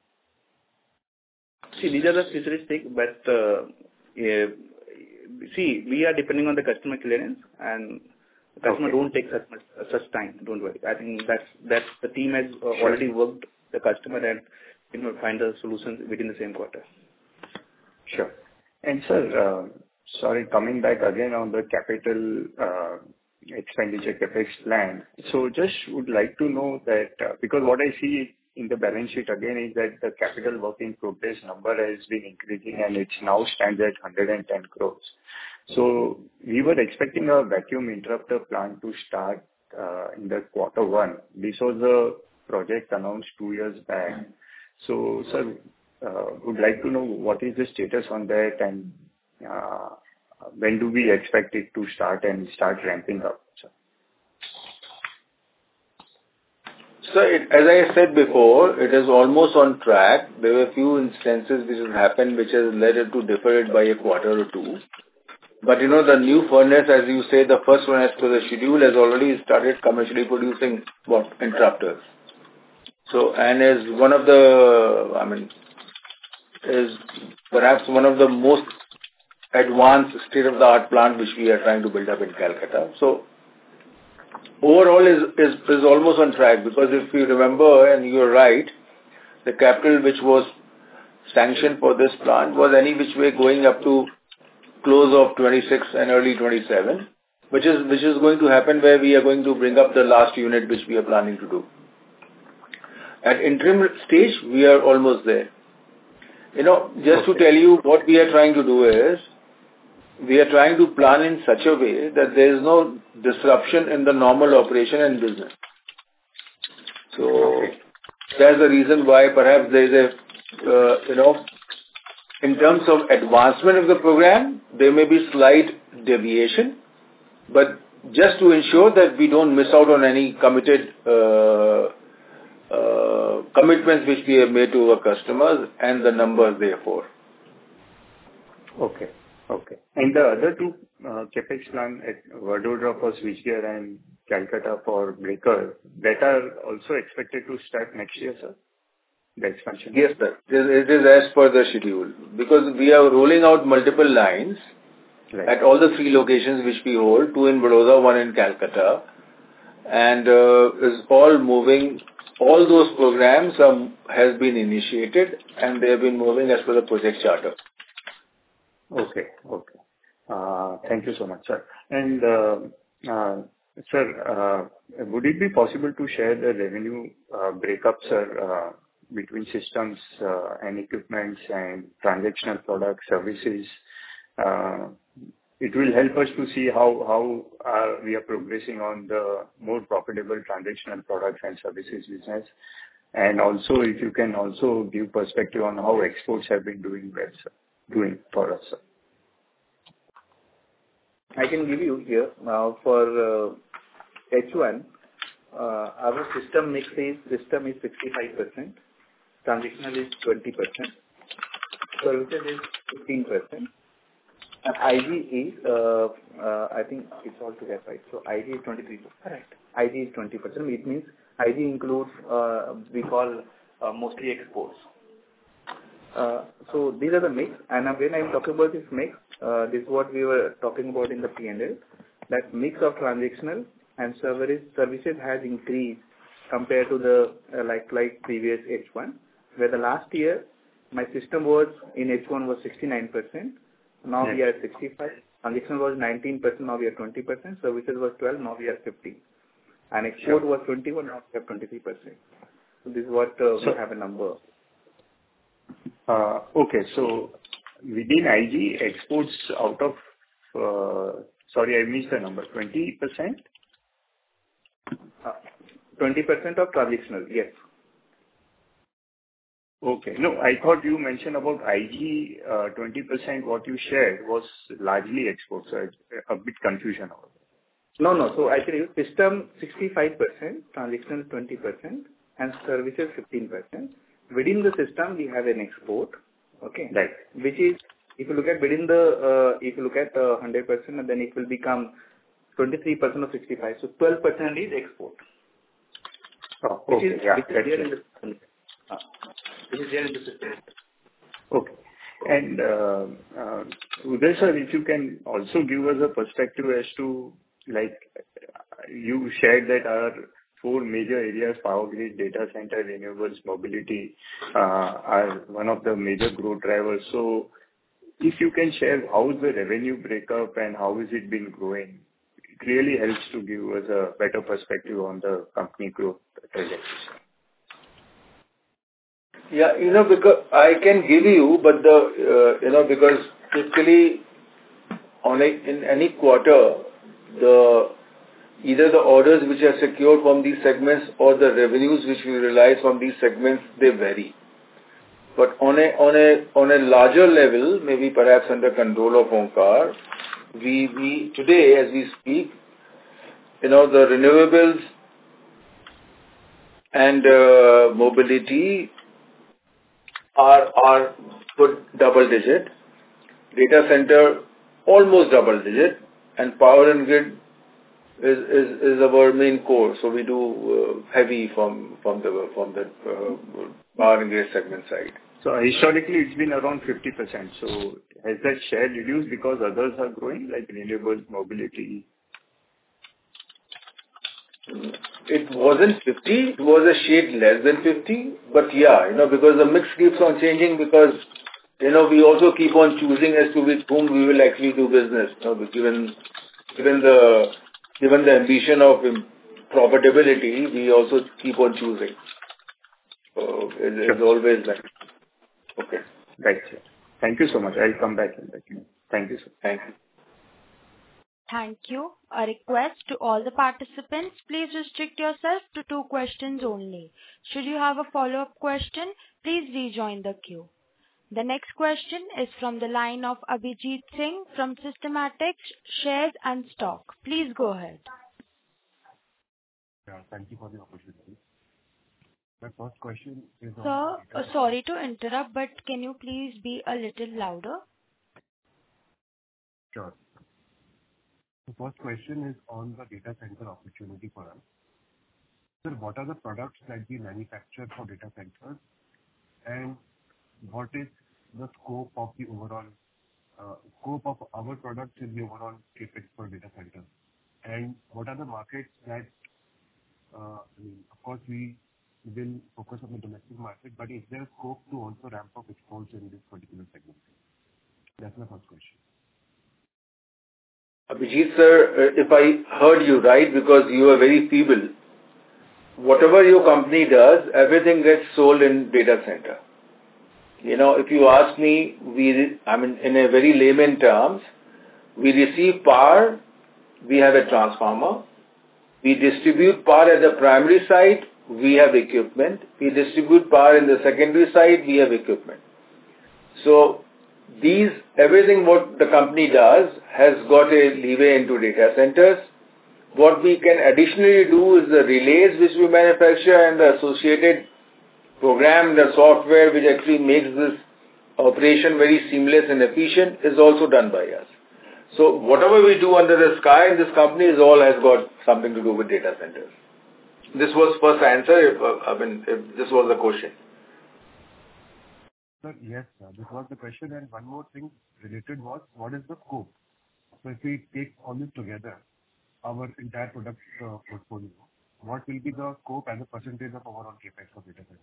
See, these are the futuristic, but uh, yeah, see, we are depending on the customer clearance, and the customer Okay. don't take such much, such time. Don't worry. I think that's that's the team has uh, already worked the customer and you know find the solutions within the same quarter. Sure. And sir, uh, sorry, coming back again on the capital uh, expenditure CapEx plan. So just would like to know that, uh, because what I see in the balance sheet again is that the capital work in progress number has been increasing, and it's now stands at one hundred ten crores. So we were expecting a vacuum interrupter plant to start uh, in the quarter one. This was a project announced two years back. So, sir, uh, would like to know what is the status on that, and uh, when do we expect it to start and start ramping up, sir? So, it, as I said before, it is almost on track. There were a few instances which have happened which has led it to defer it by a quarter or two. But you know, the new furnace, as you say, the first one as per the schedule, has already started commercially producing what interrupters. So, and is one of the, I mean, is perhaps one of the most advanced state-of-the-art plant which we are trying to build up in Calcutta. So, overall is, is, is almost on track, because if you remember, and you're right, the capital which was sanctioned for this plant was any which way going up to close of twenty-six and early twenty-seven, which is, which is going to happen where we are going to bring up the last unit which we are planning to do. At interim stage, we are almost there. You know, just to tell you what we are trying to do is, we are trying to plan in such a way that there is no disruption in the normal operation and business. So, that's the reason why perhaps there is a, uh, you know, in terms of advancement of the program, there may be slight deviation, but just to ensure that we don't miss out on any committed uh, uh, commitments which we have made to our customers and the numbers therefore. Okay. Okay. And the other two uh, capex plan at Vadodara for switchgear and Calcutta for breaker, that are also expected to start next year, sir? The expansion? Yes, sir. It is as per the schedule, because we are rolling out multiple lines right. at all the three locations which we hold, two in Vadodara, one in Calcutta, and uh, is all moving. All those programs um, has been initiated, and they have been moving as per the project charter. Okay. Okay. Uh, Thank you so much, sir. And, uh, uh, sir, uh, would it be possible to share the revenue uh, breakup, sir, uh, between systems uh, and equipments and transactional products, services? Uh, It will help us to see how how uh, we are progressing on the more profitable transactional products and services business. And also, if you can also give perspective on how exports have been doing well, sir, doing for us, sir. I can give you here now for uh, H one. Uh, our system mix is system is sixty-five percent, transactional is twenty percent, services is fifteen percent. And I G is, uh, uh, I think it's all together, right? So I G is twenty-three percent. Correct. I G is twenty percent. It means I G includes, uh, we call uh, mostly exports. Uh, so these are the mix. And when I'm talking about this mix, uh, this is what we were talking about in the P and L. That mix of transactional and service, services has increased compared to the uh, like like previous H one, where the last year my system was in H one was sixty-nine percent. Now Yes. we are at sixty-five. Transaction was nineteen percent. Now we are twenty percent. Services was twelve. Now we are fifteen. And export Sure. was twenty-one. Now we have twenty-three percent. So this is what uh, So- we have a number. Uh, Okay. So within I G, exports out of, uh, sorry, I missed the number, twenty percent? Uh, twenty percent of transactional, yes. Okay. No, I thought you mentioned about I G, uh, twenty percent what you shared was largely exports. So it's a bit confusion over there. No, no. So I tell you, system sixty-five percent, transactional twenty percent, and services fifteen percent. Within the system, we have an export, okay? Right. Which is, if you look at within the, uh, if you look at uh, one hundred percent, and then it will become twenty-three percent of sixty-five. So twelve percent is export. Oh, Which okay. is, Yeah, which is that's there it. in the system. Uh, which is there in the system. Okay. And, uh, uh, Uday sir, if you can also give us a perspective as to, like, you shared that our four major areas, power grid, data center, renewables, mobility, uh, are one of the major growth drivers. So if you can share how is the revenue breakup and how is it been growing, it really helps to give us a better perspective on the company growth trajectory. Yeah, you know, because I can give you, but the, uh, you know, because typically on a, in any quarter, the, either the orders which are secured from these segments or the revenues which we realize from these segments, they vary. But on a, on a, on a larger level, maybe perhaps under control of Omkar, we, we, today as we speak, you know, the renewables and uh, mobility are are good double digit, data center almost double digit, and power and grid is is, is our main core. So we do uh, heavy from from the from the uh, power and grid segment side. So historically, it's been around fifty percent. So has that share reduced because others are growing, like renewables, mobility? It wasn't fifty, it was a shade less than fifty, but yeah, you know, because the mix keeps on changing because, you know, we also keep on choosing as to with whom we will actually do business, you know, given, given the, given the ambition of profitability, we also keep on choosing. So it, it's Sure. always like, okay. Right, sir. Thank you so much. I'll come back and let you know. Thank you, sir. Thank you. Thank you. A request to all the participants, please restrict yourself to two questions only. Should you have a follow-up question, please rejoin the queue. The next question is from the line of Abhijit Singh from Systematix Shares and Stock. Please go ahead. Yeah, thank you for the opportunity. My first question is on... Sir, uh, sorry to interrupt, but can you please be a little louder? Sure. The first question is on the data center opportunity for us. Sir, what are the products that we manufacture for data centers, and what is the scope of the overall uh, scope of our products in the overall CapEx for data centers? And what are the markets that, uh, I mean, of course, we will focus on the domestic market, but is there a scope to also ramp up exports in this particular segment? That's my first question. Abhijit sir, if I heard you right, because you are very feeble, whatever your company does, everything gets sold in data center. You know, if you ask me, we, I mean, in a very layman terms, we receive power, we have a transformer, we distribute power at the primary side, we have equipment, we distribute power in the secondary side, we have equipment. So, these, everything what the company does has got a leeway into data centers. What we can additionally do is the relays which we manufacture and the associated program, the software which actually makes this operation very seamless and efficient is also done by us. So whatever we do under the sky in this company is all has got something to do with data centers. This was first answer, if, uh, I mean, if this was the question. Sir, yes, sir. This was the question, and one more thing related was, what is the scope? So if we take all this together, our entire product uh, portfolio, what will be the scope as a percentage of overall CapEx for data center?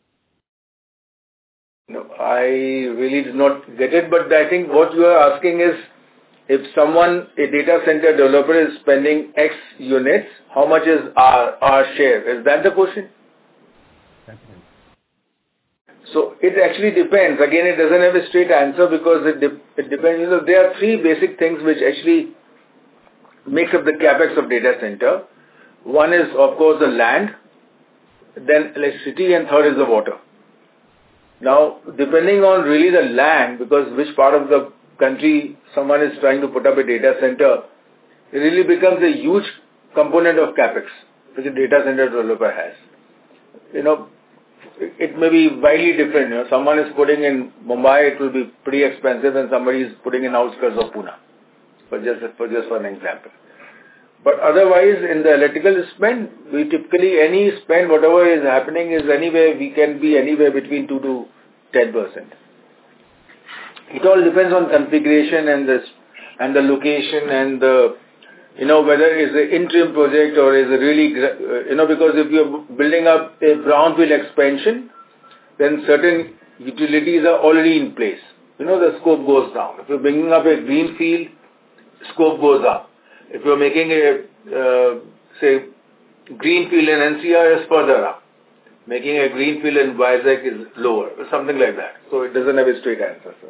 No, I really did not get it, but I think what you are asking is, if someone, a data center developer is spending X units, how much is our, our share? Is that the question? That's right. So it actually depends. Again, it doesn't have a straight answer because it, de- it depends. You know, there are three basic things which actually makes up the capex of data center. One is, of course, the land, then electricity, and third is the water. Now, depending on really the land, because which part of the country someone is trying to put up a data center, it really becomes a huge component of capex which a data center developer has. You know, it may be widely different. You know, someone is putting in Mumbai, it will be pretty expensive, and somebody is putting in outskirts of Pune, for just for just for an example. But otherwise, in the electrical spend, we typically, any spend, whatever is happening is anywhere, we can be anywhere between two to ten percent. It all depends on configuration and the, and the location and the, you know, whether it's an interim project or is a really, you know, because if you're building up a brownfield expansion, then certain utilities are already in place. You know, the scope goes down. If you're bringing up a greenfield, scope goes up. If you're making a, uh, say, greenfield in N C R is further up. Making a greenfield in Vizag is lower, or something like that. So it doesn't have a straight answer, sir.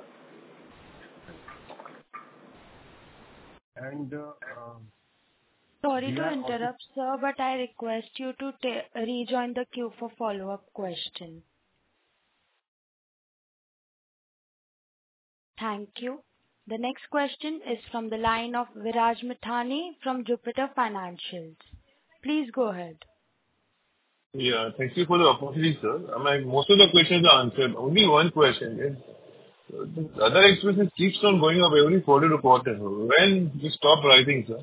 And, uh, um, Sorry to Yeah, interrupt, sir, but I request you to ta- rejoin the queue for follow-up question. Thank you. The next question is from the line of Viraj Mithani from Jupiter Financials. Please go ahead. Yeah, thank you for the opportunity, sir. Uh, My, most of the questions are answered. Only one question is, uh, the other expenses keeps on going up every quarter to quarter. When you stop rising, sir?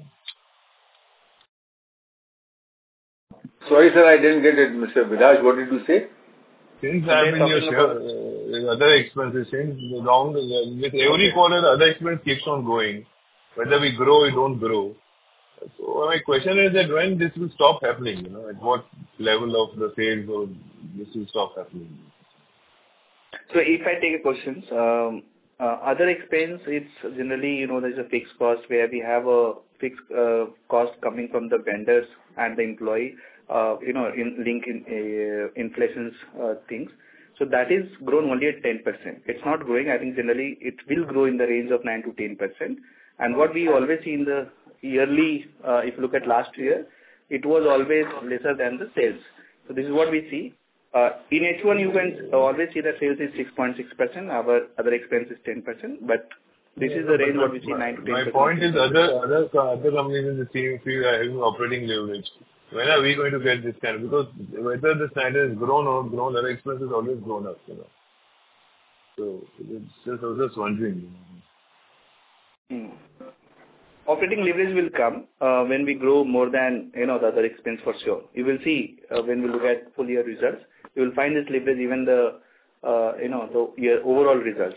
Sorry, sir, I didn't get it, Mister Viraj. What did you say? Since I've been your share, uh, other expenses, since long, uh, with every quarter, the other expense keeps on going. Whether we grow or don't grow. So my question is that when this will stop happening, you know, at what level of the sales or this will stop happening? So if I take a question, um, uh, other expense, it's generally, you know, there's a fixed cost where we have a fixed uh, cost coming from the vendors and the employee, uh, you know, in link in uh, inflation's uh, things. So that is grown only at ten percent. It's not growing. I think generally it will grow in the range of nine to ten percent. And what we always see in the yearly, uh, if you look at last year, it was always lesser than the sales. So this is what we see. Uh, in H one, you can always see that sales is six point six percent. Our other expense is ten percent. But this is the range what we see, nine to ten percent. My point is other other other companies in the same field are having operating leverage. When are we going to get this kind of, because whether the standard has grown or grown, other expenses always grown up, you know. So it's just, I was just wondering. You know. Hmm. Operating leverage will come uh, when we grow more than, you know, the other expense for sure. You will see uh, when we look at full year results, you will find this leverage even the, uh, you know, the year overall results.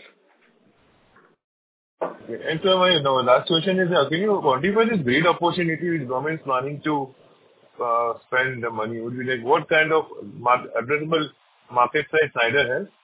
Okay. And so my no, last question is, uh, can you quantify this great opportunity which government is planning to uh, spend the money? Would be like what kind of mar- addressable market size Schneider has?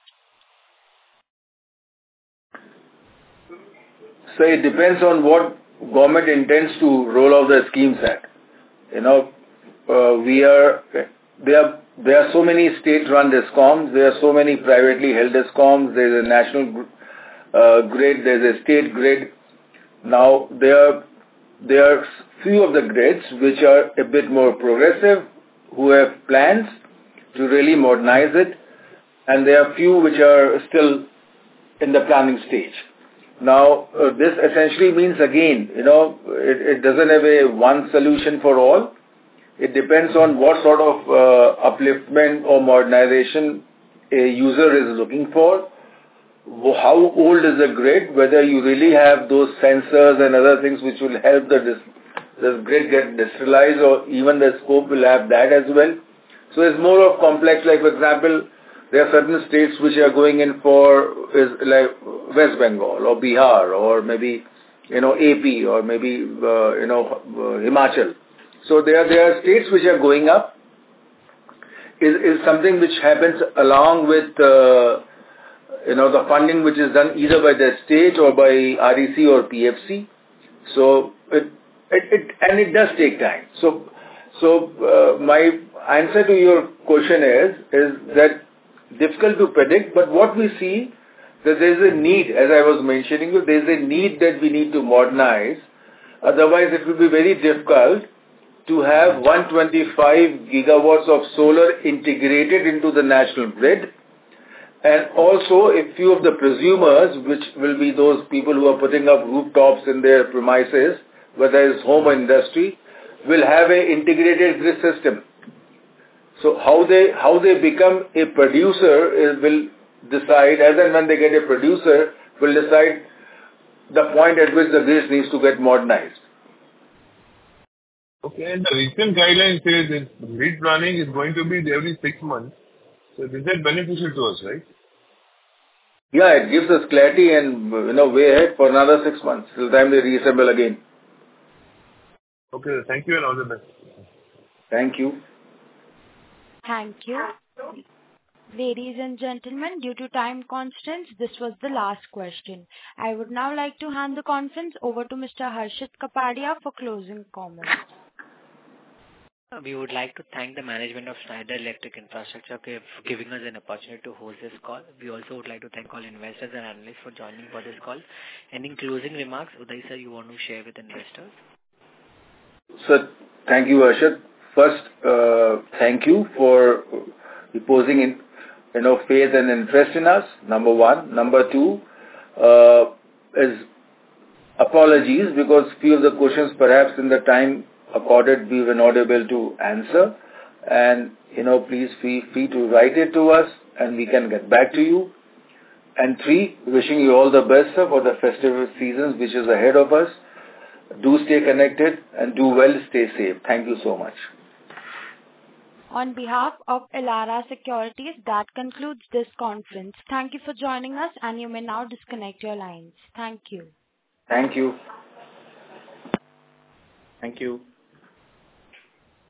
So it depends on what government intends to roll out the schemes at. You know, uh, we are, there are, there are so many state-run DISCOMs, there are so many privately held DISCOMs, there is a national uh, grid, there is a state grid. Now, there are, there are few of the grids which are a bit more progressive, who have plans to really modernize it, and there are few which are still in the planning stage. Now, uh, this essentially means, again, you know, it, it doesn't have a one solution for all. It depends on what sort of uh, upliftment or modernization a user is looking for, how old is the grid, whether you really have those sensors and other things which will help the, dis- the grid get digitalized, or even the scope will have that as well. So it's more of complex, like for example, there are certain states which are going in for, is like West Bengal or Bihar or maybe, you know, A P or maybe, uh, you know, uh, Himachal. So there, there are states which are going up is, is something which happens along with, uh, you know, the funding which is done either by the state or by R E C or P F C. So it, it, it and it does take time. So, so uh, my answer to your question is, is that difficult to predict, but what we see that there is a need, as I was mentioning you, there is a need that we need to modernize. Otherwise, it will be very difficult to have one hundred twenty-five gigawatts of solar integrated into the national grid. And also, a few of the prosumers, which will be those people who are putting up rooftops in their premises, whether it's home or industry, will have an integrated grid system. So how they how they become a producer is, will decide, as and when they get a producer, will decide the point at which the grid needs to get modernized. Okay, and the recent guideline says that grid planning is going to be every six months. So is that beneficial to us, right? Yeah, it gives us clarity and, you know, way ahead for another six months till the time they reassemble again. Okay, thank you and all the best. Thank you. Thank you. Ladies and gentlemen, due to time constraints, this was the last question. I would now like to hand the conference over to Mister Harshit Kapadia for closing comments. We would like to thank the management of Schneider Electric Infrastructure for giving us an opportunity to host this call. We also would like to thank all investors and analysts for joining for this call. Any closing remarks, Uday sir, you want to share with investors? Sir, thank you, Harshit. First, uh, thank you for reposing in, you know, faith and interest in us, number one. Number two, uh, is apologies because few of the questions perhaps in the time accorded we were not able to answer. And, you know, please feel free to write it to us and we can get back to you. And three, wishing you all the best, sir, for the festive seasons which is ahead of us. Do stay connected and do well, stay safe. Thank you so much. On behalf of Elara Securities, that concludes this conference. Thank you for joining us and you may now disconnect your lines. Thank you. Thank you. Thank you.